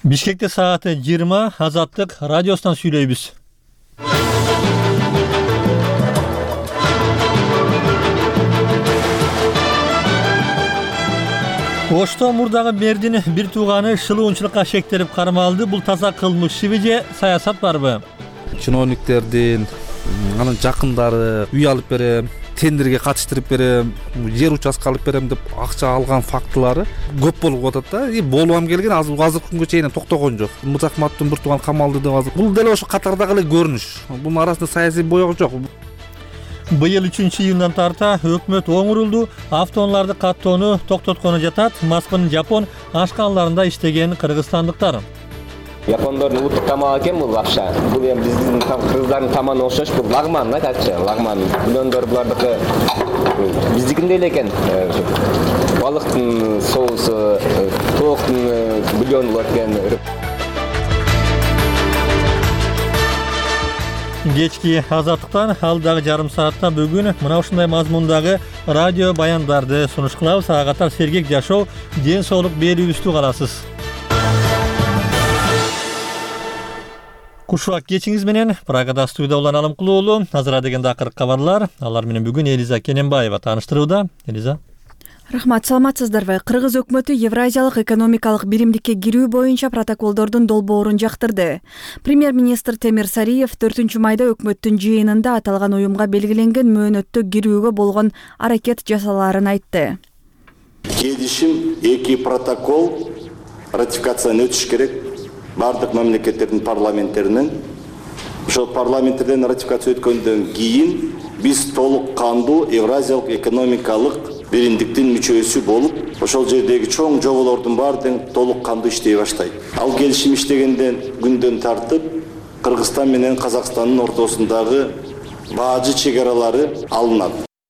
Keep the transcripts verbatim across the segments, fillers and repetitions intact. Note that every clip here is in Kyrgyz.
Бишкекте сааты жыйырма Азаттык радиосунан сүйлөйбүз. Ошто мурдагы мэрдин бир тууганы шылуунчулукка шектелип кармалды. Бул таза кылмыш шиби же саясат барбы? Чиновниктердин, анын жакындары үй алып берем, тендерге катыштырып берем, жер участка алып берем деп акча алган фактылары көп болуп атат да. И болуам келген азыр азыркы күнгө чейин токтогон жок. Музахматтын бир тууган камалды деп азыр. Бул деле ошо катардагы эле көрүнүш. Бунун арасында саясий боёк жок. Быйыл үчүнчү июндан тарта өкмөт оңурулду, автоунааларды каттоону токтоткону жатат. Москванын Жапон ашканаларында иштеген кыргызстандыктар. Япондордун улуттук тамагы экен бул лапша. Бул эми биздин кыргыздардын тамагына окшош, бул лагман да, качча, лагман. Миллиондор булардыкы биздикинде эле экен. Балыктын соусу, тооктун бульону бар экен. Кечки Азаттыктан алдагы жарым саатта бүгүн мына ушундай мазмундагы радио баяндарды сунуш кылабыз. Ага катар сергек жашоо, ден соолук берүүбүздү кааласыз. Кушуак кечиңиз менен Прагада студияда улан Алымкул уулу. Азыр дегенде акыркы кабарлар. Алар менен бүгүн Элиза Кененбаева тааныштырууда. Элиза. Рахмат, саламатсыздарбы? Кыргыз өкмөтү Евразиялык экономикалык биримдикке кирүү боюнча протоколдордун долбоорун жактырды. Премьер-министр Темир Сариев төртүнчү майда өкмөттүн жыйынында аталган уюмга белгиленген мөөнөттө кирүүгө болгон аракет жасалаарын айтты. Келишим эки протокол ратификациядан өтүш керек. Бардык мамлекеттердин парламенттеринен. Ошол парламенттерден ратификация өткөндөн кийин биз толук кандуу Евразиялык экономикалык биримдиктин мүчөсү болуп, ошол жердеги чоң жоболордун баардыгы толук кандуу иштей баштайт. Ал келишим иштегенден күндөн тартып, Кыргызстан менен Казакстандын ортосундагы баажы чек аралары алынат.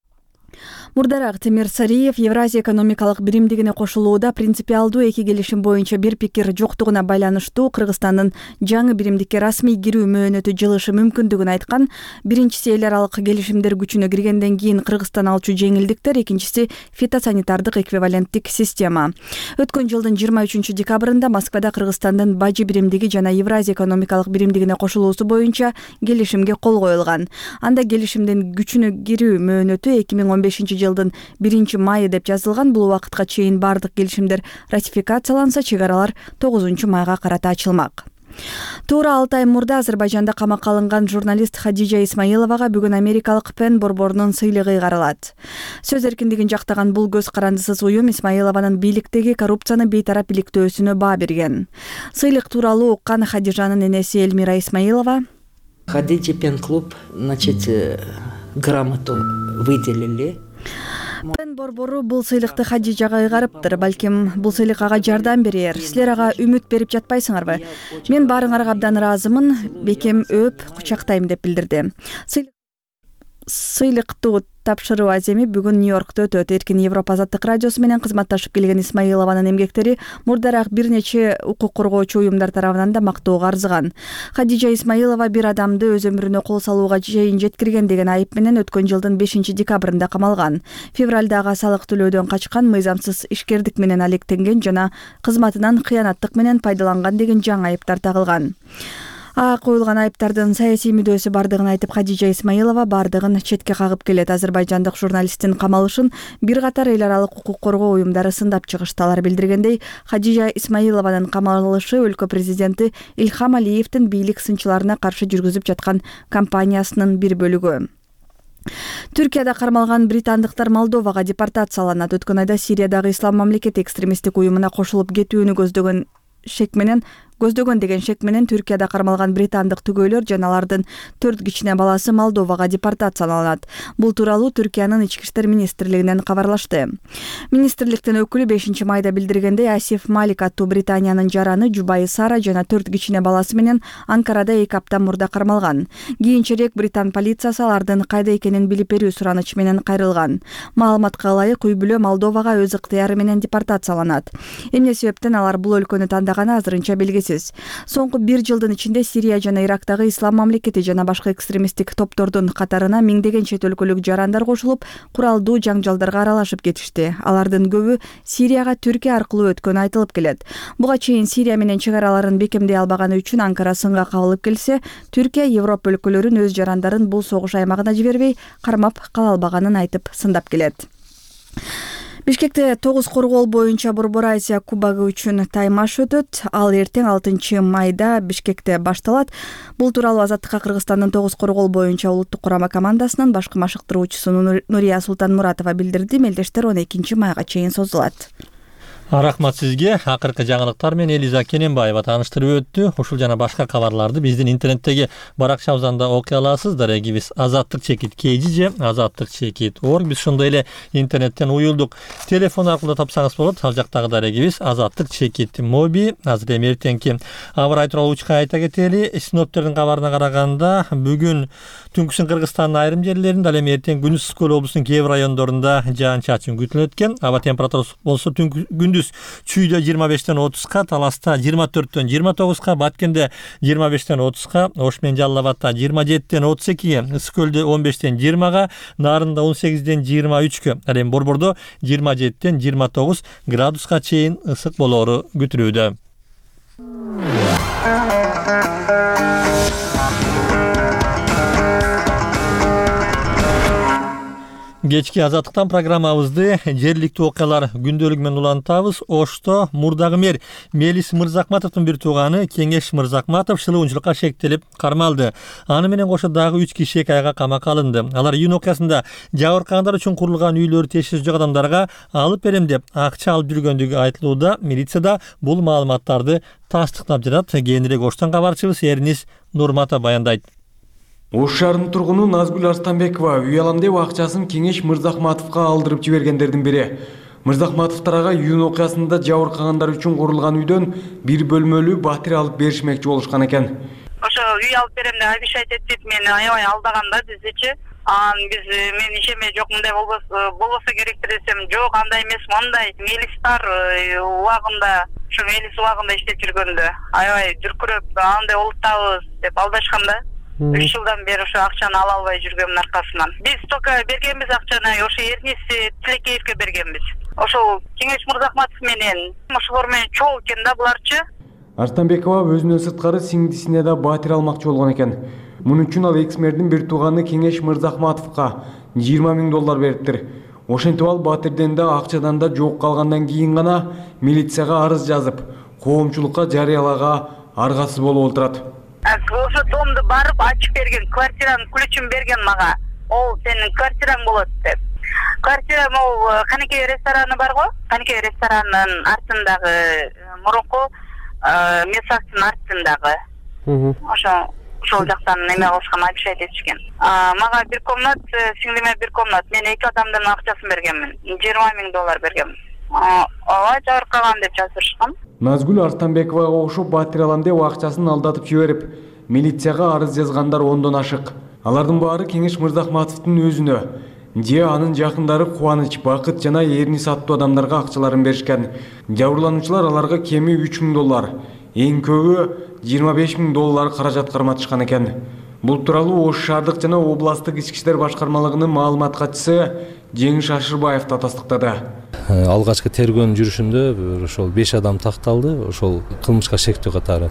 Мурдараак Темир Сариев Евразия экономикалык биримдигине кошулууда принципиалдуу эки келишим боюнча бир пикир жоктугуна байланыштуу Кыргызстандын жаңы биримдикке расмий кирүү мөөнөтү жылышы мүмкүндүгүн айткан. Биринчиси эл аралык келишимдер күчүнө киргенден кийин Кыргызстан алчу жеңилдиктер, экинчиси фитосанитардык эквиваленттик система. Өткөн жылдын жыйырма үчүнчү декабрында Москвада Кыргызстандын бажы биримдиги жана Евразия экономикалык биримдигине кошулуусу боюнча келишимге кол коюлган. Анда келишимдин күчүнө кирүү мөөнөтү эки миң он бешинчи жылдын биринчи майы деп жазылган. Бул убакытка чейин бардык келишимдер ратификацияланса, чек аралар тогузунчу майга карата ачылмак. Туура алты ай мурда Азербайжанда камакка алынган журналист Хадижа Исмаиловага бүгүн америкалык Пен борборунун сыйлыгы каралат. Сөз эркиндигин жактаган бул көз карандысыз уюм Исмаилованын бийликтеги коррупцияны бейтарап иликтөөсүнө баа берген. Сыйлык тууралуу уккан Хадижанын энеси Эльмира Исмаилова: Хадижа Пен клуб, значит, грамоту выделили. Пен борбору бул сыйлыкты Хадижага ыйгарыптыр. Балким бул сыйлык ага жардам берер. Силер ага үмүт берип жатпайсыңарбы? Мен баарыңарга абдан ыраазымын. Бекем өп, кучактайм деп билдирди. Сыйлыктуу тапшыруу аземи бүгүн Нью-Йоркто өтөт. Эркин Европа азаттык радиосу менен кызматташып келген Исмаилованын эмгектери мурдараак бир нече укук коргоочу уюмдар тарабынан да мактоого арзыган. Хадижа Исмаилова бир адамды өз өмүрүнө кол салууга чейин жеткирген деген айып менен өткөн жылдын бешинчи декабрында камалган. Февралда ага салык төлөөдөн качкан, мыйзамсыз ишкердик менен алектенген жана кызматынан кыянаттык менен пайдаланган деген жаңы айыптар тагылган. Ага коюлган айыптардын саясий мүдөөсү бардыгын айтып, Хадижа Исмаилова бардыгын четке кагып келет. Азербайжандык журналисттин камалышын бир катар эл аралык укук коргоо уюмдары сындап чыгышты. Алар билдиргендей, Хадижа Исмаилованын камалышы өлкө президенти Илхам Алиевдин бийлик сынчыларына каршы жүргүзүп жаткан кампаниясынын бир бөлүгү. Түркияда кармалган британдыктар Молдовага депортацияланат. Өткөн айда Сириядагы Ислам мамлекети экстремисттик уюмуна кошулуп кетүүнү көздөгөн шек менен көздөгөн деген шек менен Түркияда кармалган британдык түгөйлөр жана алардын төрт кичине баласы Молдовага депортацияланат. Бул тууралуу Түркиянын ички иштер министрлигинен кабарлашты. Министрликтин өкүлү бешинчи майда билдиргендей, Асиф Малик аттуу Британиянын жараны жубайы Сара жана төрт кичине баласы менен Анкарада эки апта мурда кармалган. Кийинчерээк британ полициясы алардын кайда экенин билип берүү сураныч менен кайрылган. Маалыматка ылайык, үй бүлө Молдовага өз ыктыяры менен депортацияланат. Эмне себептен алар бул өлкөнү тандаганы азырынча белгисиз. белгисиз. Соңку бир жылдын ичинде Сирия жана Ирактагы Ислам мамлекети жана башка экстремисттик топтордун катарына миңдеген чет өлкөлүк жарандар кошулуп, куралдуу жаңжалдарга аралашып кетишти. Алардын көбү Сирияга Түркия аркылуу өткөнү айтылып келет. Буга чейин Сирия менен чек араларын бекемдей албаганы үчүн Анкара сынга кабылып келсе, Түркия Европа өлкөлөрүн өз жарандарын бул согуш аймагына жибербей, кармап кала албаганын айтып сындап келет. Бишкекте тогуз коргоол боюнча Борбор Азия кубогу үчүн таймаш өтөт. Ал эртең алтынчы майда Бишкекте башталат. Бул тууралуу Азаттыкка Кыргызстандын тогуз коргоол боюнча улуттук курама командасынын башкы машыктыруучусу Нурия Султанмуратова билдирди. Мелдештер он экинчи майга чейин созулат. Рахмат сизге. Акыркы жаңылыктар менен Элиза Кененбаева тааныштырып өттү. Ушул жана башка кабарларды биздин интернеттеги баракчабызда окуй аласыздар. Эгибиз азаттык чекит kg же азаттык чекит org. Биз ошондой эле интернеттен уюлдук. Телефон аркылуу тапсаңыз болот. Ал жактагы эгибиз азаттык чекит моби. Азыр эми эртеңки аба ырайы тууралуу учка айта кетели. Синоптиктердин кабарына караганда бүгүн түнкүсүн Кыргызстандын айрым жерлеринде, ал эми эртең күндүз Ысык көл облусунун кээ бир райондорунда жаан-чачын күтүлөт экен. Аба температурасы болсо күндүз Чүйдө жыйырма бештен отузга, Таласта жыйырма төрттөн жыйырма тогузга, Баткенде жыйырма бештен отузга, Ош менен Жалал Абадта жыйырма жетиден отуз экиге, Ысык көлдө он бештен жыйырмага, Нарында он сегизден жыйырма үчкө, ал эми Борбордо жыйырма жетиден жыйырма тогуз градуска чейин ысык болоору күтүлүүдө. Кечки азаттыктан программабызды жергиликтүү окуялар күндөлүгү менен улантабыз. Ошто мурдагы мэр Мелис Мырзакматовдун бир тууганы Кеңеш Мырзакматов шылуунчулукка шектелип кармалды. Аны менен кошо дагы үч киши эки айга камакка алынды. Алар июнь окуясында жабыркагандар үчүн курулган үйлөрү тиешеси жок адамдарга алып берем деп акча алып жүргөндүгү айтылууда. Милицияда бул маалыматтарды тастыктап жатат. Кийинирээк Оштон кабарчыбыз Эрнис Нурмата баяндайт. Ош шаарынын тургуну Назгүл Арстанбекова үй алам деп акчасын Кеңеш Мырзакматовго алдырып жибергендердин бири. Мырзакматовторго июнь окуясында жабыркагандар үчүн курулган үйдөн бир бөлмөлүү батир алып беришмекчи болушкан экен. Ошо үй алып берем деп обещать этип мени аябай алдаганда биздичи. Ан биз мен ишеме жок, мындай болбосо болбосо керектир десем, жок андай эмес, мындай милистар убагында, ушу милис убагында иштеп жүргөндө аябай дүркүрөп андай улуттабыз деп алдашканда. үч жылдан бери ошо акчаны ала албай жүргөмүн аркасынан. Биз только бергенбиз акчаны, ошо Эрнис Тилекеевге бергенбиз. Ошол Кеңеш Мырзакматов менен ошолор менен чогуу экен да буларчы. Арстанбекова өзүнөн сырткары сиңдисине да батир алмакчы болгон экен. Мунун үчүн ал экс-мэрдин бир тууганы Кеңеш Мырзакматовго жыйырма миң доллар бериптир. Ошентип ал батирден да акчадан да жок калгандан кийин гана милицияга арыз жазып, коомчулукка жарыялага аргасыз болуп отурат. Ошо домду барып ачып берген, квартиранын ключун берген мага. Ол сенин квартираң болот деп. Квартира могу Канекей рестораны бар го? Канекей ресторанынын артындагы мурунку месактын артындагы. Ошо ошол жактан эме кылышкан, обещать этишкен. Мага бир комнат, сиңдиме бир комнат. Мен эки адамдын акчасын бергенмин. жыйырма миң доллар бергенмин. Ооба, жабыркаган деп жазышкан. Назгүл Арстанбековага окшоп батир алам деп акчасын алдатып жиберип, милицияга арыз жазгандар ондон ашык. Алардын баары Кеңеш Мырзакматовдун өзүнө же анын жакындары Кубаныч, Бакыт жана Эрнис аттуу адамдарга акчаларын беришкен. Жабырлануучулар аларга кеми үч миң доллар, эң көбү жыйырма беш миң доллар каражат карматышкан экен. Бул тууралуу Ош шаардык жана областтык ички иштер башкармалыгынын маалымат катчысы Жеңиш Ашырбаев да тастыктады. Алгачкы тергөөнүн жүрүшүндө ошол беш адам такталды, ошол кылмышка шектүү катары.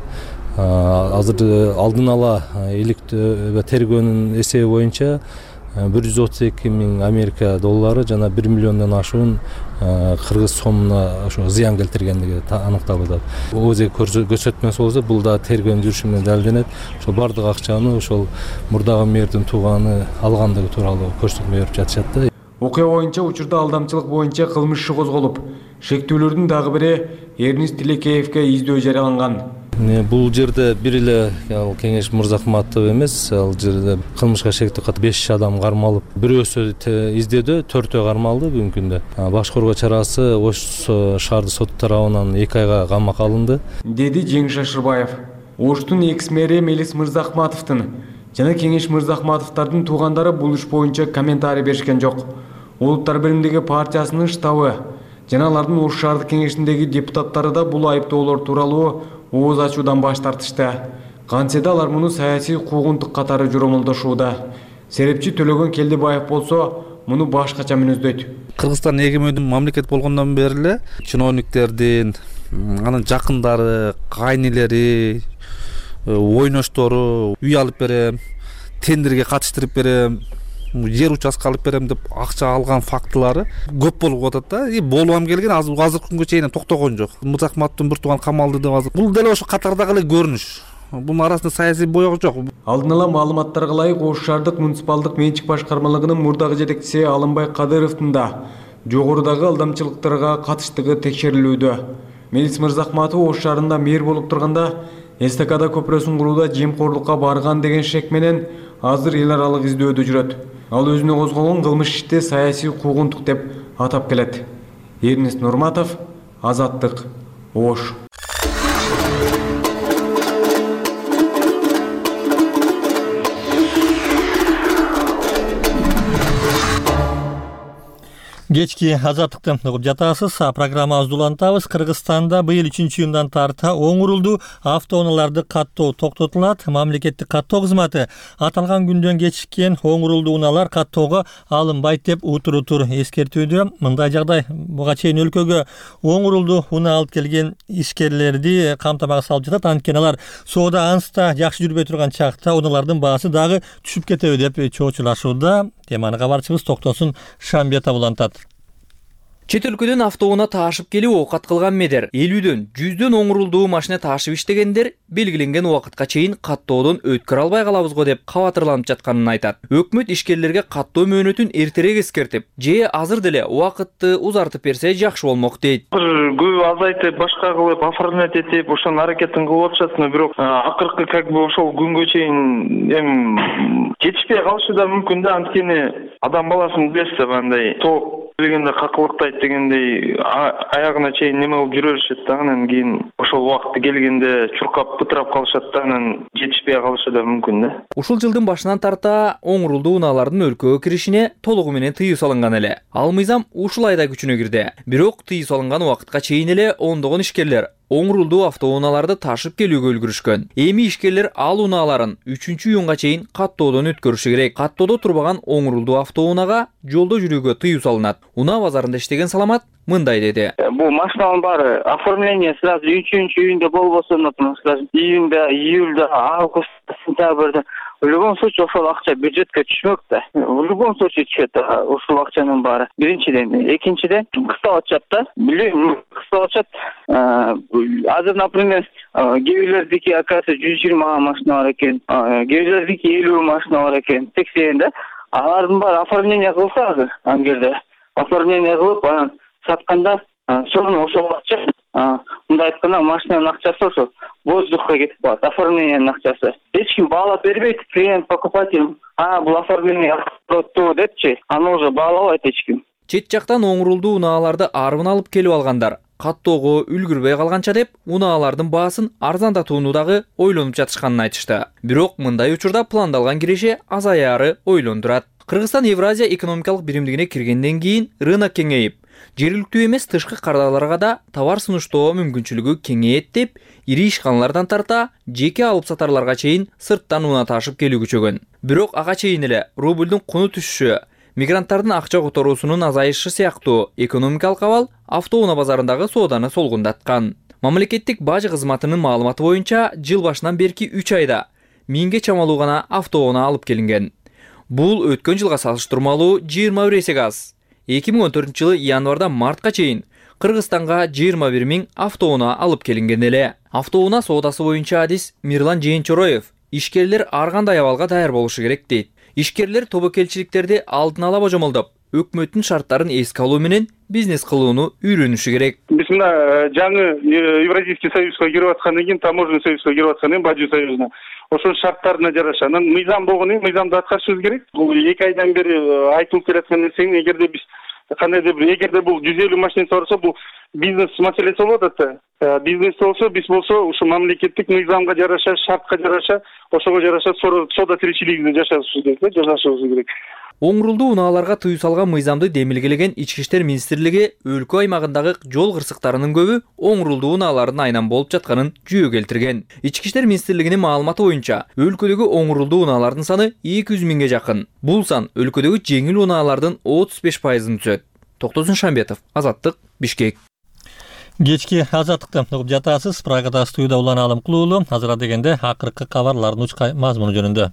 Азыр алдын ала иликтөө тергөөнүн эсеби боюнча бир жүз отуз эки миң Америка доллары жана бир миллиондон ашуун кыргыз сомуна ошо зыян келтиргендиги аныкталып атат. Өзү көрсөтмөсү болсо бул да тергөөнүн жүрүшү менен далилденет. Ошол бардык акчаны ошол мурдагы мэрдин тууганы алгандыгы тууралуу көрсөтмө берип жатышат да. Окуя боюнча учурда алдамчылык боюнча кылмыш иши козголуп, шектүүлөрдүн дагы бири Эрнис Тилекеевге издөө жарыяланган. Бул жерде бир эле Кеңеш Мырзакматов эмес, ал жерде кылмышка шектүү кат беш адам кармалып, бирөөсү издөөдө, төртөө кармалды бүгүнкү күндө. Баш коргоо чарасы Ош шаардык сотту тарабынан эки айга камакка алынды, деди Жеңиш Ашырбаев. Оштун экс-мэри Мелис Мырзакматовдун жана Кеңеш Мырзакматовдордун туугандары бул иш боюнча комментарий беришкен жок. Улуттар биримдиги партиясынын штабы жана алардын Ош шаардык кеңешиндеги депутаттары да бул айыптоолор тууралуу ооз ачуудан баш тартышты. Кантсе да алар муну саясий куугунтук катары жоромолдошууда. Серепчи Төлөгөн Келдибаев болсо муну башкача мүнөздөйт. Кыргызстан эгемендүү мамлекет болгондон бери эле чиновниктердин, анын жакындары, кайнелери, ойноштору үй алып берем, тендерге катыштырып берем, жер участка алып берем деп акча алган фактылары көп болуп атат да. И болуам келген азыр азыркы күнгө чейин токтогон жок. Мырзахматовдун бир тууган камалды деп азыр. Бул деле ошо катардагы эле көрүнүш. Бунун арасында саясий боёк жок. Алдын ала маалыматтарга ылайык Ош шаардык муниципалдык менчик башкармалыгынын мурдагы жетекчиси Алымбай Кадыровдун да жогорудагы алдамчылыктарга катыштыгы текшерилүүдө. Мелис Мырзахматов Ош шаарында мэр болуп турганда эстакада көпүрөсүн курууда жемкорлукка барган деген шек менен азыр эл аралык издөөдө жүрөт. Ал өзүнө козголгон кылмыш ишти саясий куугунтук деп атап келет. Эрнест Нурматов, Азаттык, Ош. Кечки азаттыкты угуп жатасыз. Программабызды улантабыз. Кыргызстанда быйыл үчүнчү июндан тарта оң урулду автоунааларды каттоо токтотулат. Мамлекеттик каттоо кызматы аталган күндөн кечиккен оң урулду унаалар каттоого алынбайт деп утур-утур эскертүүдө. Мындай жагдай буга чейин өлкөгө оң урулду унаа алып келген ишкерлерди камтамага салып жатат. Анткени алар соода анста жакшы жүрбөй турган чакта унаалардын баасы дагы түшүп кетеби деп чоочулашууда. Теманы кабарчыбыз Токтосун Шамбетов улантат. Чет өлкөдөн автоунаа таашып келип оокат кылган медер элүүдөн жүздөн оң урулдуу машина таашып иштегендер белгиленген убакытка чейин каттоодон өткөрө албай калабызго деп кабатырланып жатканын айтат. Өкмөт ишкерлерге каттоо мөөнөтүн эртерээк эскертип, же азыр деле убакытты узартып берсе жакшы болмок дейт. Көп азайтып, башка кылып, оформлять этип, ошонун аракетин кылып атышат, бирок акыркы как бы ошол күнгө чейин эми жетишпей калышы да мүмкүн да, анткени адам баласын билесиз, андай тоок дегенде какылыктайт дегендей аягына чейин неме болуп жүрө беришет да, анан кийин ошол убакыты келгенде чуркап бытырап калышат да, анан жетишпей калышы да мүмкүн да. Ушул жылдын башынан тарта оң урулдуу унаалардын өлкөгө киришине толугу менен тыюу салынган эле. Ал мыйзам ушул айда күчүнө кирди. Бирок тыюу салынган убакытка чейин эле ондогон ишкерлер оң урулдуу автоунааларды ташып келүүгө үлгүрүшкөн. Эми ишкерлер ал унааларын үчүнчү июнга чейин каттоодон өткөрүшү керек. Каттоодо турбаган оң урулдуу автоунаага жолдо жүрүүгө тыюу салынат. Унаа базарында иштеген Саламат мындай деди. Бул машиналардын баары оформление сразу үчүнчү июнда болбосо, скажем, июнда, июльда, августта, сентябрда в любом случае ошол акча бюджетке түшмөк да. В любом случае түшөт ушул акчанын баары. Биринчиден, экинчиден кысталып атат да. Билем, кысталып атат. Азыр, например, кээ-бирлердики акасы жүз жыйырма машина бар экен, кээ-бирлердики элүү машина бар экен, сексен да. Алардын баары оформление кылса азыр, ангерде оформление кылып, анан сатканда сону ошол акча, мындай айтканда машинанын акчасы ошо воздухка кетип калат, оформлениянын акчасы. Эч ким баалап бербейт, клиент, покупатель, а бул оформление кылыптуу депчи, аны уже баалабайт эч ким. Чет жактан оң урулдуу унааларды арбын алып келип алгандар каттоого үлгүрбөй калганча деп унаалардын баасын арзандатууну дагы ойлонуп жатышканын айтышты. Бирок мындай учурда пландалган киреше азаяры ойлондурат. Кыргызстан Евразия экономикалык биримдигине киргенден кийин рынок кеңейип, жергиликтүү эмес тышкы кардарларга да товар сунуштоо мүмкүнчүлүгү кеңейет деп, ири ишканалардан тарта жеке алып сатарларга чейин сырттан унаа ташып келүү күчөгөн. Бирок ага чейин эле рубльдун куну түшүшү, мигранттардын акча которуусунун азайышы сыяктуу экономикалык абал автоунаа базарындагы сооданы солгундаткан. Мамлекеттик бажы кызматынын маалыматы боюнча жыл башынан берки үч айда миңге чамалуу гана автоунаа алып келинген. Бул өткөн жылга салыштырмалуу жыйырма бир эсеге аз. эки миң он төртүнчү жылы январдан мартка чейин Кыргызстанга жыйырма бир миң автоунаа алып келинген эле. Автоунаа соодасы боюнча адис Мирлан Жээнчороев ишкерлер ар кандай абалга даяр болушу керек дейт. Ишкерлер тобокелчиликтерди алдын ала божомолдоп, өкмөттүн шарттарын эске алуу менен бизнес кылууну үйрөнүшү керек. Биз мына жаңы Евразийский союзга кирип аткандан кийин, таможенный союзга кирип аткандан кийин, бажы союзуна ошол шарттарына жараша анан мыйзам болгону мыйзамды аткарышыбыз керек. Бул эки айдан бери айтылып келаткан нерсени эгерде биз кандайдыр бир эгерде бул жүз элүү машина барса, бул бизнес маселеси болот да. Бизнес болсо, биз болсо ушу мамлекеттик мыйзамга жараша, шартка жараша, ошого жараша соода тиричилигибизди жашашыбыз керек, жашашыбыз керек. Оңрулдуу унааларга тыюу салган мыйзамды демилгелеген Ички иштер министрлиги өлкө аймагындагы жол кырсыктарынын көбү оңрулдуу унаалардын айынан болуп жатканын жүйө келтирген. Ички иштер министрлигинин маалыматы боюнча, өлкөдөгү оңрулдуу унаалардын саны эки жүз миңге жакын. Бул сан өлкөдөгү жеңил унаалардын отуз беш пайызын түзөт. Токтозун Шамбетов, Азаттык, Бишкек. Кечки Азаттыкты угуп жатасыз. Прагада студияда Улан Алым Кулуулу. Азыр дегенде акыркы кабарлардын учка мазмуну жөнүндө.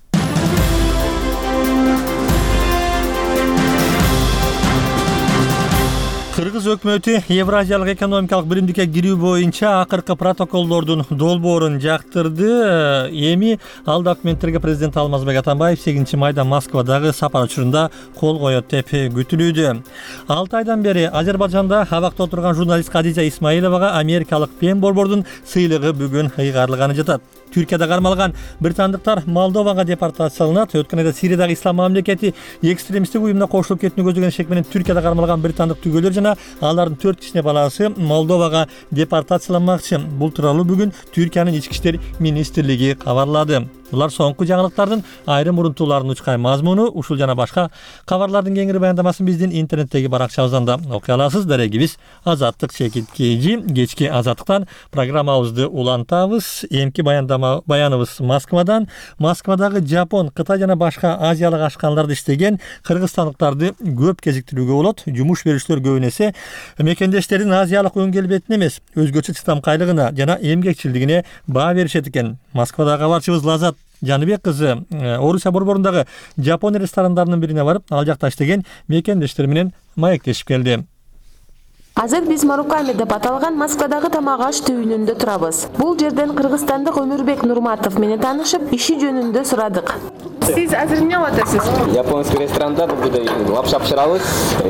Кыргыз өкмөтү Евразиялык экономикалык биримдикке кирүү боюнча акыркы протоколдордун долбоорун жактырды. Эми ал документтерге президент Алмазбек Атамбаев сегизинчи майда Москвадагы сапар учурунда кол коет деп күтүлүүдө. алты айдан бери Азербайжанда абакта отурган журналист Кадижа Исмаиловага америкалык Пен борбордун сыйлыгы бүгүн ыйгарылганы жатат. Түркияда кармалган британдыктар Молдовага депортацияланат. Өткөн айда Сириядагы ислам мамлекети экстремисттик уюмуна кошулуп кетүүнү көздөгөн шек менен Түркияда кармалган британдык түгөлөр жана алардын төрт кичине баласы Молдовага депортацияланмакчы. Бул тууралуу бүгүн Түркиянын ички иштер министрлиги кабарлады. Булар соңку жаңылыктардын айрым урунтууларынын учкай мазмуну. Ушул жана башка кабарлардын кеңири баяндамасын биздин интернеттеги баракчабыздан да окуй аласыз. Дарегибиз Азаттык чекит кейжи. Кечки Азаттыктан программабызды улантабыз. Эмки баяндама баяныбыз Москвадан. Москвадагы Жапон, Кытай жана башка азиялык ашканаларда иштеген кыргызстандыктарды көп кезиктирүүгө болот. Жумуш берүүчүлөр көбүнесе мекендештердин азиялык өң келбетине эмес, өзгөчө чыдамкайлыгына жана эмгекчилдигине баа беришет экен. Москвадагы кабарчыбыз Лазат Жаныбек кызы Орусия борборундагы Жапон ресторандарынын бирине барып, ал жакта иштеген мекендештер менен маектешип келди. Азыр биз Маруками деп аталган Москвадагы тамак аш түйүнүндө турабыз. Бул жерден кыргызстандык Өмүрбек Нурматов менен таанышып, иши жөнүндө сурадык. Сиз азыр эмне кылып атасыз? Японский ресторанда бул жерде лапша пышырабыз.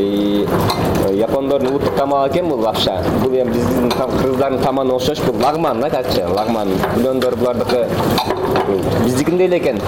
Япондордун улуттук тамагы экен бул лапша. Бул эми биздин кыргыздардын тамагына окшош, бул лагман да, каччы, лагман. Бульондор булардыкы биздикиндей эле экен.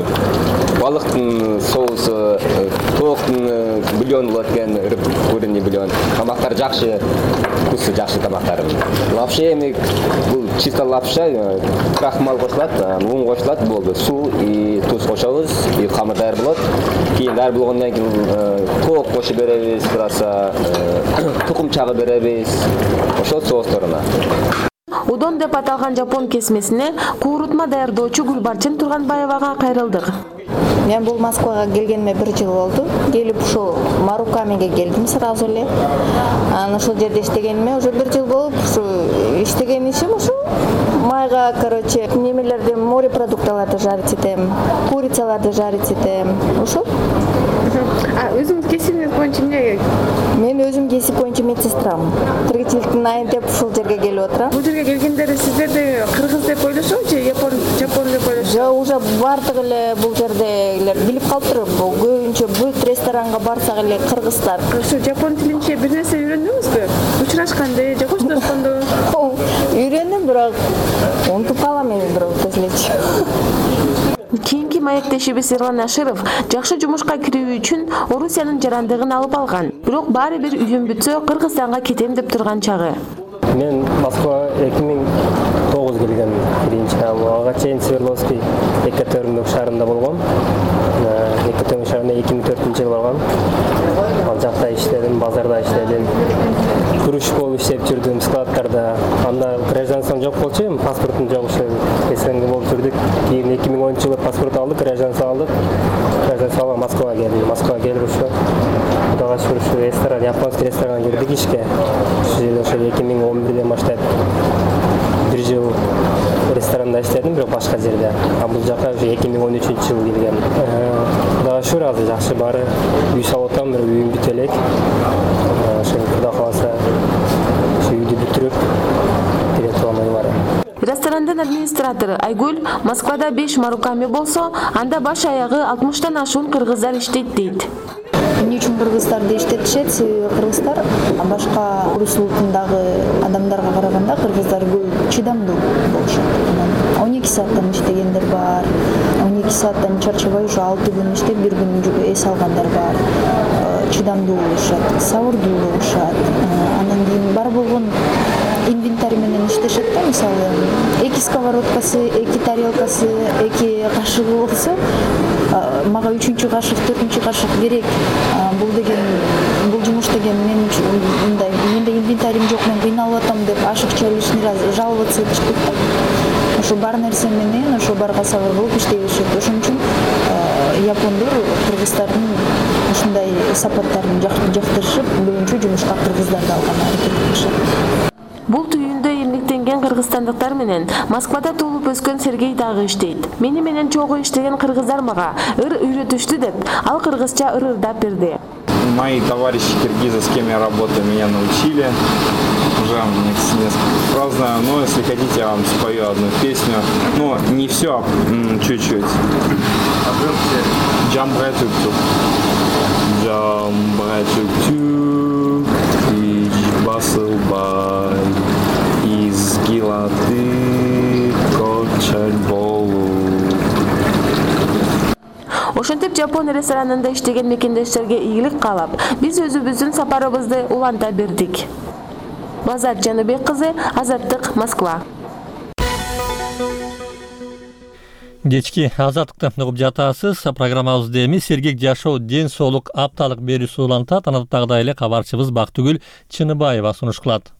Балыктын соусу, тооктун бульону болот экен, курени бульон. Тамактар жакшы, вкусы жакшы тамактар. Лапша эми бул чисто лапша, крахмал кошулат, ун кошулат, болду. Суу и туз кошобуз, и камыр даяр болот. Кийин даяр болгондон кийин тоок кошуп беребиз, тураса тукум чагы беребиз. Ошол соусторуна. Удон деп аталган жапон кесмесине куурутма даярдоочу Гүлбарчын Турганбаевага кайрылдык. Мен бул Москвага келгениме бир жыл болду. Келип ушул Марукамиге келдим сразу эле. Анан ушул жерде иштегениме уже бир жыл болуп, ушу иштеген ишим ушу майга, короче, немелерди, морепродукталарды жарить этем, курицаларды жарить этем. Ушул. А өзүңүз кесибиңиз боюнча эмне? Мен өзүм кесип боюнча медсестрам. Тиричиликтин айын деп ушул жерге келип отурам. Бул жерге келгендер сиздерди кыргыз деп ойлошобу же япон жапон деп ойлошобу? Жок, уже бардык эле бул жердегилер билип калыптыр. Көбүнчө бүт ресторанга барсак эле кыргыздар. Ушу жапон тилинче бир нерсе үйрөндүңүзбү? Учурашканда же коштошкондо? Үйрөндүм, бирок унутуп калам эми бирок тезлечи. Кийинки маектешибиз Эрлан Аширов жакшы жумушка кирүү үчүн Орусиянын жарандыгын алып алган. Бирок баары бир үйүм бүтсө Кыргызстанга кетем деп турган чагы. Мен Москва эки миң тогуз келген биринчи. Ага чейин Свердловский Екатеринбург шаарында болгом. Екатеринбург шаарында эки миң төртүнчү жылы баргам. Ал жакта иштедим, базарда иштедим. Күрүш болуп иштеп жүрдүм, складтарда. Анда гражданством жок болчу, паспортум жок, СНГ болуп жүрдүк. Кийин эки миң онунчу жылы паспорт алдык, гражданство алдык. Гражданство алып Москвага келдим. Москвага келип ушу Кудайга шүкүр ушу ресторан, японский ресторанга кирдик ишке. Ушу жерде ошо эки миң он бирден баштап бир жыл ресторанда иштедим, бирок башка жерде. А бул жака ушу эки миң он үчүнчү жылы келгем. Кудайга шүкүр азыр жакшы баары. Үй салып атам, бир үйүм бүтө элек. Ошо Кудай кааласа ушу үйдү бүтүрүп келе турган ой бар. Ресторандын администратору Айгүл Москвада беш Маруками болсо, анда баш аягы алтымыштан ашуун кыргыздар иштейт дейт. Эмне үчүн кыргыздарды иштетишет? Себеби кыргыздар башка урус улутундагы адамдарга караганда кыргыздар көп чыдамдуу болушат. он эки сааттан иштегендер бар, он эки сааттан чарчабай ушу алты күн иштеп, бир күн эс алгандар бар. Чыдамдуу болушат, сабырдуу болушат. Анан кийин бар болгон инвентарь менен иштешет да, мисалы эки сковородкасы, эки тарелкасы, эки кашыгы болсо, мага үчүнчү кашык, төртүнчү кашык керек. Бул деген, бул жумуш деген мен үчүн мындай, менде инвентарим жок, мен кыйналып атам деп ашыкча лишний раз жаловаться этишпейт да. Ошо бар нерсе менен, ошо барга сабыр болуп иштей беришет. Ошон үчүн япондор кыргыздардын ушундай сапаттарын жактырышып, көбүнчө жумушка кыргыздарды алган аракет кылышат. Бул түйүндө эмгектенген кыргызстандыктар менен Москвада туулуп өскөн Сергей дагы иштейт. Мени менен чогуу иштеген кыргыздар мага ыр үйрөтүштү деп, ал кыргызча ыр-ырдап берди. Мои товарищи киргизы, с кем я работаю, меня научили. Уже несколько фраз знаю, но если хотите, я вам спою одну песню. Но не все, чуть-чуть. Жамбай тук-тук. Жамбай тук-тук. Ич басылбай. Изгилаты кочаль болу. Ошентип Жапон ресторанында иштеген мекендештерге ийгилик каалап, биз өзүбүздүн сапарыбызды уланта бердик. Базат Жаныбек кызы, Азаттык, Москва. Кечки азаттыкты угуп жатасыз. Программабызды эми сергек жашоо, ден соолук, апталык берүүсү улантат. Анатагдагы эле кабарчыбыз Бактыгүл Чыныбаева сунуш кылат.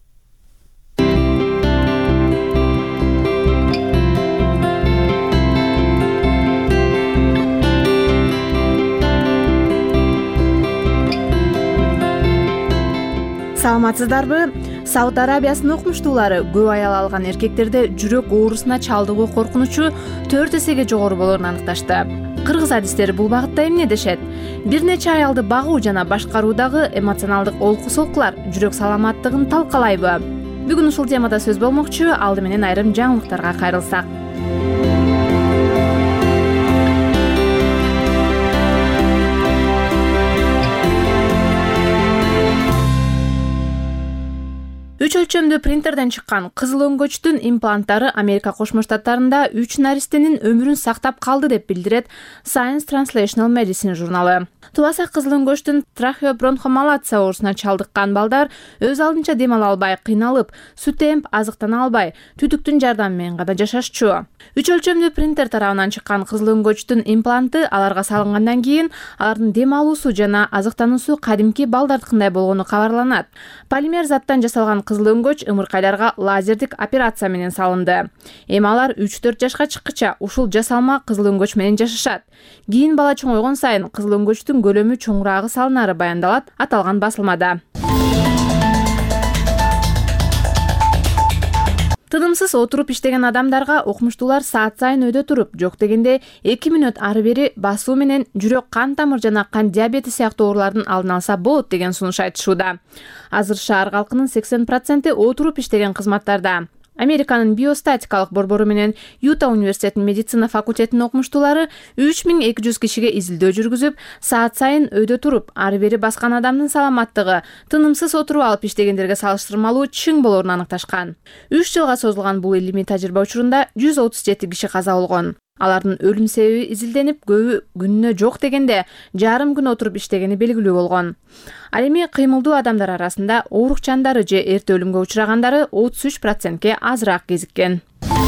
Саламатсыздарбы? Сауд Арабиясынын окумуштуулары көп аял алган эркектерде жүрөк оорусуна чалдыгуу коркунучу төрт эсеге жогору болоорун аныкташты. Кыргыз адистери бул багытта эмне дешет? Бир нече аялды багуу жана башкаруудагы эмоционалдык олку-солкулар жүрөк саламаттыгын талкалайбы? Бүгүн ушул темада сөз болмокчу, алды менен айрым жаңылыктарга кайрылсак. Үч өлчөмдүү принтерден чыккан кызыл өңгөчтүн импланттары Америка Кошмо Штаттарында үч наристенин өмүрүн сактап калды деп билдирет Science Translational Medicine журналы. Тубаса кызыл өңгөчтүн трахеобронхомалация оорусуна чалдыккан балдар өз алдынча дем ала албай, кыйналып, сүт эмип, азыктана албай, түтүктүн жардамы менен гана жашашчу. Үч өлчөмдүү принтер тарабынан чыккан кызыл өңгөчтүн импланты аларга салынгандан кийин алардын дем алуусу жана азыктануусу кадимки балдардыкындай болгону кабарланат. Полимер заттан жасалган кызыл өңгөч ымыркайларга лазердик операция менен салынды. Эми алар үч төрт жашка чыккыча ушул жасалма кызыл өңгөч менен жашашат. Кийин бала чоңойгон сайын кызыл өңгөчтүн көлөмү чоңураагы салынары баяндалат аталган басылмада. Тынымсыз отуруп иштеген адамдарга окумуштуулар саат сайын өйдө туруп, жок дегенде эки мүнөт ары бери басуу менен жүрөк кан тамыр жана кан диабети сыяктуу оорулардын алдын алса болот деген сунуш айтышууда. Азыр шаар калкынын сексен проценти отуруп иштеген кызматтарда. Американын биостатикалык борбору менен Юта университетинин медицина факультетинин окумуштуулары үч миң эки жүз кишиге изилдөө жүргүзүп, саат сайын өйдө туруп, ары бери баскан адамдын саламаттыгы тынымсыз отуруп алып иштегендерге салыштырмалуу чың болоорун аныкташкан. үч жылга созулган бул илимий тажрыйба учурунда жүз отуз жети киши каза болгон. Алардын өлүм себеби изилденип, көбү күнүнө жок дегенде жарым күн отуруп иштегени белгилүү болгон. Ал эми кыймылдуу адамдар арасында оорукчандары же эрте өлүмгө учурагандары отуз үч процентке азыраак кезиккен.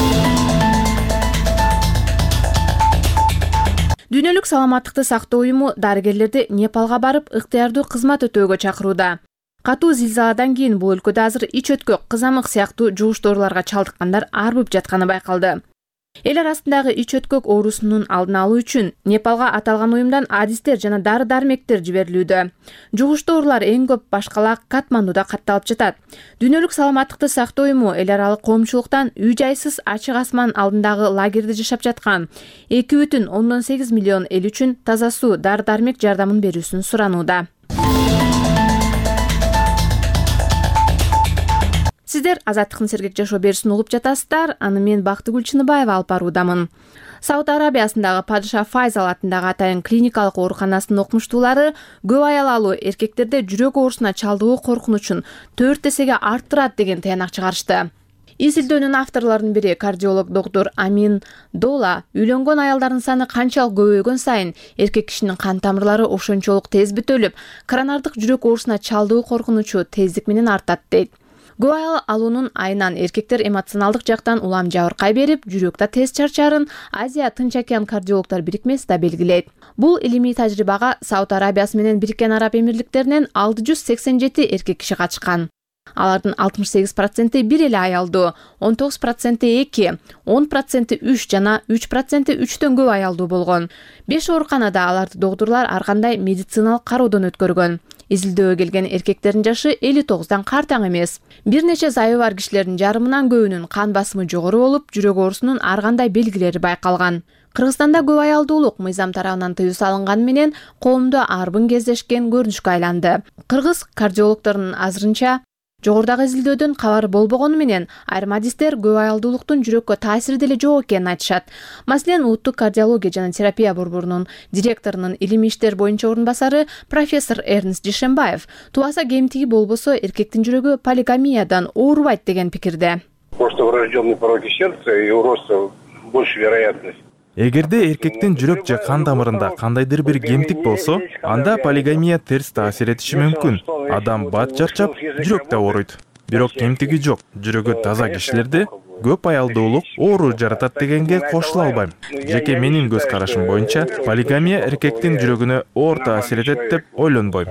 Дүйнөлүк саламаттыкты сактоо уюму дарыгерлерди Непалга барып, ыктыярдуу кызмат өтөөгө чакырууда. Катуу зилзаладан кийин бул өлкөдө азыр ич өткөк, кызамык сыяктуу жугуш дооруларга чалдыккандар арбып жатканы байкалды. Эл арасындагы ич өткөк оорусунун алдын алуу үчүн Непалга аталган уюмдан адистер жана дары-дармектер жиберилүүдө. Жугуш доорулар эң көп башкалак Катмандуда катталып жатат. Дүйнөлүк саламаттыкты сактоо уюму эл аралык коомчулуктан үй-жайсыз ачык асман алдындагы лагерде жашап жаткан эки бүтүн ондон сегиз миллион эл үчүн таза суу, дары-дармек жардамын берүүсүн суранууда. Сиздер Азаттыктын сергек жашоо берүүсүн угуп жатасыздар. Аны мен Бактыгүл Чыныбаева алып баруудамын. Сауд Арабиясындагы Падыша Файзал атындагы атайын клиникалык ооруканасынын окумуштуулары көп аял алуу эркектерде жүрөк оорусуна чалдыгуу коркунучун төрт эсеге арттырат деген таянак чыгарышты. Изилдөөнүн авторлорунун бири кардиолог доктор Амин Дола үйлөнгөн аялдардын саны канчалык көбөйгөн сайын эркек кишинин кан тамырлары ошончолук тез бүтөлүп, коронардык жүрөк оорусуна чалдыгуу коркунучу тездик менен артат дейт. Көп аял алуунун айынан эркектер эмоционалдык жактан улам жабыркай берип, жүрөктө тез чарчаарын Азия Тынч океан кардиологдор бирикмеси да белгилейт. Бул илимий тажрыйбага Сауд Арабиясы менен Бириккен Араб Эмирликтеринен алты жүз сексен жети эркек киши катышкан. Алардын алтымыш сегиз проценти бир эле аялдуу, он тогуз проценти эки, он проценти үч жана үч проценти үчтөн көп аялдуу болгон. беш ооруканада аларды доктурлар ар кандай медициналык кароодон өткөргөн. Изилдөөгө келген эркектердин жашы элүү тогуздан картаң эмес. Бир нече зайыбы бар кишилердин жарымынан көбүнүн кан басымы жогору болуп, жүрөк оорусунун ар кандай белгилери байкалган. Кыргызстанда көп аялдуулук мыйзам тарабынан тыюу салынганы менен коомдо арбын кездешкен көрүнүшкө айланды. Кыргыз кардиологдорунун азырынча жогорудагы изилдөөдөн кабары болбогону менен айрым адистер көп аялдуулуктун жүрөккө таасири деле жок экенин айтышат. Маселен, Улуттук кардиология жана терапия борборунун директорунун илимий иштер боюнча орун басары профессор Эрнст Дишембаев тубаса кемтиги болбосо эркектин жүрөгү полигамиядан оорубайт деген пикирде. Просто врожденные пороки сердца и у роста больше вероятность. Эгерде эркектин жүрөк же кан тамырында кандайдыр бир кемтик болсо, анда полигамия терс таасир этиши мүмкүн. Адам бат чарчап, жүрөк да ооруйт. Бирок кемтиги жок. Жүрөгү таза кишилерде көп аялдуулук оору жаратат дегенге кошула албайм. Жеке менин көз карашым боюнча, полигамия эркектин жүрөгүнө оор таасир этет деп ойлонбойм.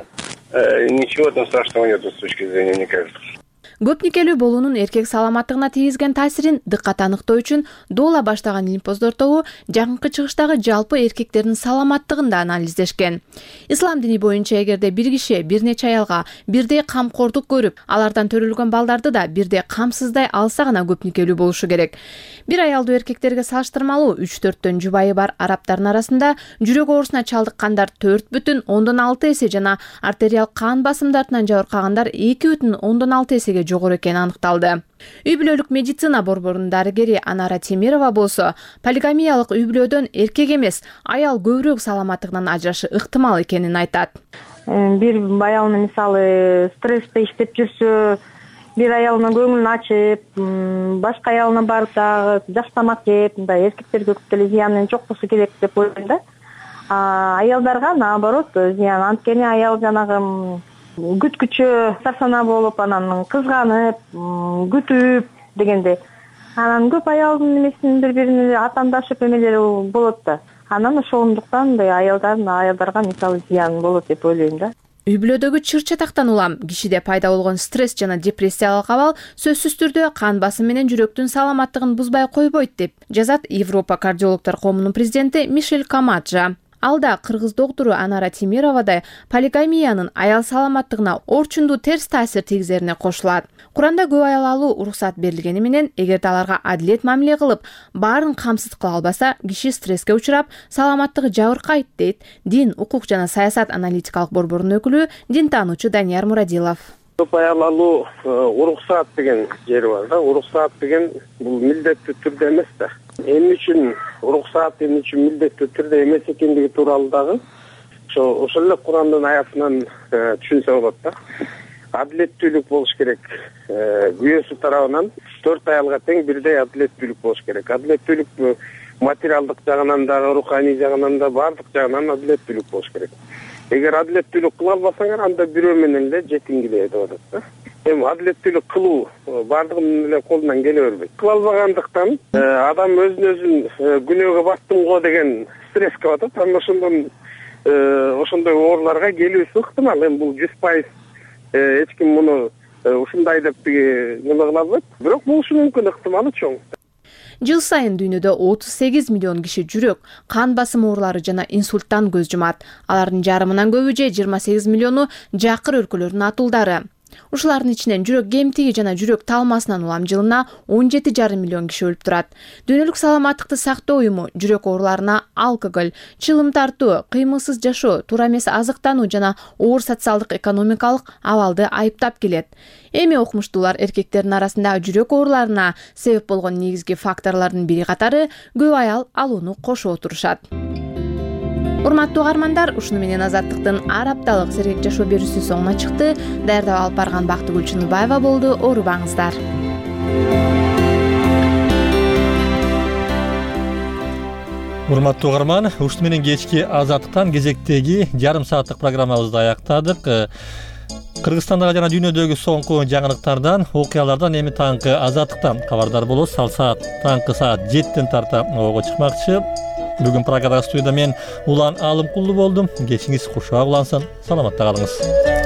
Ничего там страшного нет с точки зрения, мне кажется. Көп никелүү болуунун эркек саламаттыгына тийгизген таасирин дыккат аныктоо үчүн доола баштаган илимпоздор тобу жакынкы чыгыштагы жалпы эркектердин саламаттыгын да анализдешкен. Ислам дини боюнча эгерде бир киши бир нече аялга бирдей камкордук көрүп, алардан төрөлгөн балдарды да бирдей камсыздай алса гана көп никелүү болушу керек. Бир аялдуу эркектерге салыштырмалуу үч төрттөн жубайы бар арабтардын арасында жүрөк оорусуна чалдыккандар төрт бүтүн ондон алты эсе жана артериал кан басымдарынан жабыркагандар эки бүтүн ондон алты эсеге жогору экени аныкталды. Үй бүлөлүк медицина борборунун дарыгери Анара Темирова болсо, полигамиялык үй бүлөдөн эркек эмес, аял көбүрөөк саламаттыгынан ажырашы ыктымал экенин айтат. Бир аялны мисалы стрессте иштеп жүрсө, бир аялына көңүлүн ачып, башка аялына барып дагы жаш тамак жеп, мындай эркектерге көп деле зыяны жок болсо керек деп ойлойм да. Аялдарга наоборот зыян, анткени аял жанагы күткүчө сарсана болуп, анан кызганып, күтүп дегенде, анан көп аялдын немесин бири-бирине атандашып эмелери болот да. Анан ошондуктан мындай аялдардын аялдарга мисалы зыян болот деп ойлойм да. Үй бүлөдөгү чыр-чатактан улам кишиде пайда болгон стресс жана депрессиялык абал сөзсүз түрдө кан басым менен жүрөктүн саламаттыгын бузбай койбойт деп жазат Европа кардиологдор коомунун президенти Мишель Камаджа. Алда кыргыз доктору Анара Темировадай полигамиянын аял саламаттыгына орчундуу терс таасир тийгизерине кошулат. Куранда көп аял алуу уруксат берилгени менен, эгерде аларга адилет мамиле кылып, баарын камсыз кыла албаса, киши стресске учурап, саламаттыгы жабыркайт дейт Дин, укук жана саясат аналитикалык борборунун өкүлү, дин таануучу Данияр Мурадилов. Көп аял алуу уруксат деген жери бар да. Уруксат деген бул милдеттүү түрдө эмес да. Эмне үчүн уруксат, эмне үчүн милдеттүү түрдө эмес экендиги тууралуу дагы ошо ошол эле Курандын аятынан түшүнсө болот да. Адилеттүүлүк болуш керек. Күйөөсү тарабынан төрт аялга тең бирдей адилеттүүлүк болуш керек. Адилеттүүлүк материалдык жагынан дагы, руханий жагынан да, баардык жагынан адилеттүүлүк болуш керек. Эгер адилеттүүлүк кыла албасаңар, анда бирөө менен эле жетиңгилей деп атат да. Эми адилеттүүлүк кылуу баардыгынын эле колунан келе бербейт. Кыла албагандыктан адам өзүн өзүн күнөөгө баттым го деген стресске батат. Анан ошондон ошондой ооруларга келүүсү ыктымал. Эми бул жүз пайыз эч ким муну ушундай деп неме кыла албайт. Бирок болушу мүмкүн, ыктымалы чоң. Жыл сайын дүйнөдө отуз сегиз миллион киши жүрөк, кан басым оорулары жана инсульттан көз жумат. Алардын жарымынан көбү же жыйырма сегиз миллиону жакыр өлкөлөрдүн атуулдары. Ушулардын ичинен жүрөк кемтиги жана жүрөк талмасынан улам жылына он жети жарым миллион киши өлүп турат. Дүйнөлүк саламаттыкты сактоо уюму жүрөк ооруларына алкоголь, чылым тартуу, кыймылсыз жашоо, туура эмес азыктануу жана оор социалдык экономикалык абалды айыптап келет. Эми окумуштуулар эркектердин арасында жүрөк ооруларына себеп болгон негизги факторлордун бири катары көп аял алууну кошуп отурушат. Урматтуу угармандар, ушуну менен Азаттыктын ар апталык сергек жашоо берүүсү соңуна чыкты. Даярдап алып барган Бактыгүл Чыныбаева болду. Оорубаңыздар. Урматтуу угарман, ушуну менен кечки Азаттыктан кезектеги жарым сааттык программабызды аяктадык. Кыргызстандагы жана дүйнөдөгү соңку жаңылыктардан, окуялардан эми таңкы Азаттыктан кабардар болосуз. Ал саат таңкы саат жетиден тарта ого чыкмакчы. Бүгүн программада студияда мен Улан Алымкулду болдум. Кечиңиз кушак улансын. Саламатта калыңыз.